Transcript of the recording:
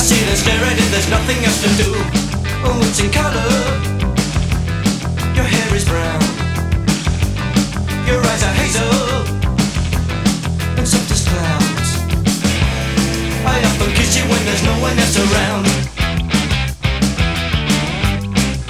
sit and stare at it, there's nothing else to do. Oh, it's in color. Your hair is brown. Your eyes are hazel and soft as clouds. I often kiss you when there's no one else around.